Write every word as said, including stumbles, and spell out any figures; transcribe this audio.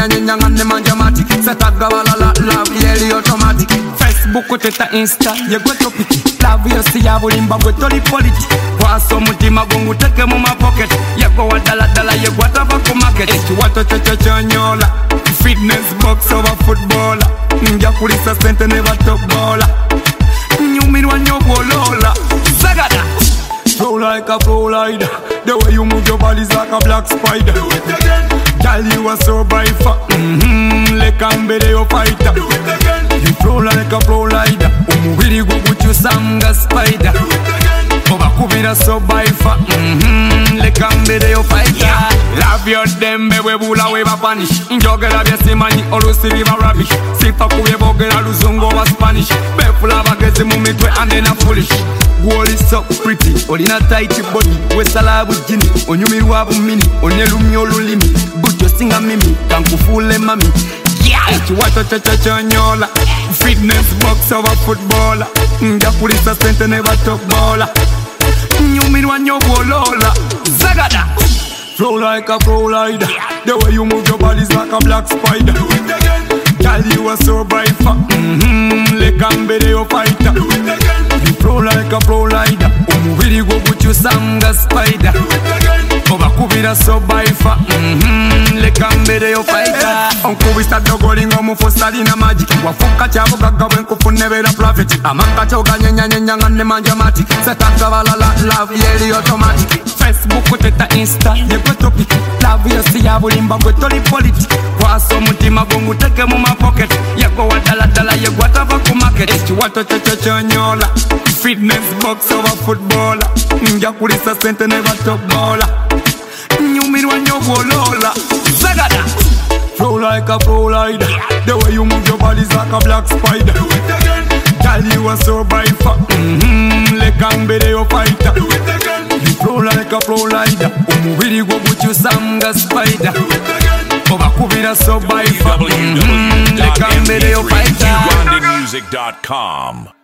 nyenya nyenya ngane manja mati. Setaga wala la love yeli automatic. Facebook Twitter Insta ye gwe topic. Love yosi ya bulimba gwe toli politi. Kwaso mutima gungu teke mu ma pocket. Ye go wadala dala ye gwa tava ku market. Chiwato cheche chanyola. Fitness box over footballer. Nja kulisa sente never top baller. Nyumirwa nyobolola. Sagada. Flow like a flow rider. The way you move your body's like a black spider. Do it again. Girl, you are so bright for mm-hmm. Like I'm better fighter. Do it again. You flow like a flow rider. Umubiri go with you sanga spider. Do it again. Oba kubira so bright for mm-hmm. Like I'm better fighter. Love your dembe we bula we ba punish. Njogera bya simani olusibi ba rubbish. Sifa kuye bogera luzungu wa Spanish. Befula bagezi mu mitwe and then a foolish. Wall is so pretty, olina tight body, we salabu jini, onyumirwa bumini, onelumi olulimi, bujo singa mimi, kankufule mami. Yeah, chiwato chacha chanyola, fitness box over footballer, nja kulisa sente never top baller, nyumirwa nyobolola, zagada. Flow like a flow rider, the way you move your body's like a black spider. Do it again. Girl, you are so bright for mm-hmm. Like I'm better fighter. Do it again. You flow like a flow rider. Umubiri go with you sanga spider. Do it again. Oba kubira so bright for mm-hmm. Like I'm better fighter. Uncle we start going on for studying a magic. Wafuka chabo gaga when kufune vera profit. Amanga choga nyenya nyenya ngane manja mati. Setaka wala la love yeli automatic. Facebook Twitter Insta ye go topic. Love yosi ya bulimba gwe toli politi. Kwaso mutima gungu teke mu ma pocket. Ye go wadala dala ye gwa tava ku market. Chiwato cheche chanyola. Fitness box over footballer. Nja kulisa sente never top baller. Nyumirwa nyobolola. Zagada. Flow like a flow rider. The way you move your body's like a black spider. Do it again. Girl, you are so bright for mm-hmm. Like I'm better fighter. Do it again. You flow like a flow rider. Umubiri go with you sanga spider. Do it again. Oba kubira so bright for mm-hmm. Like I'm better fighter. w w w dot music dot com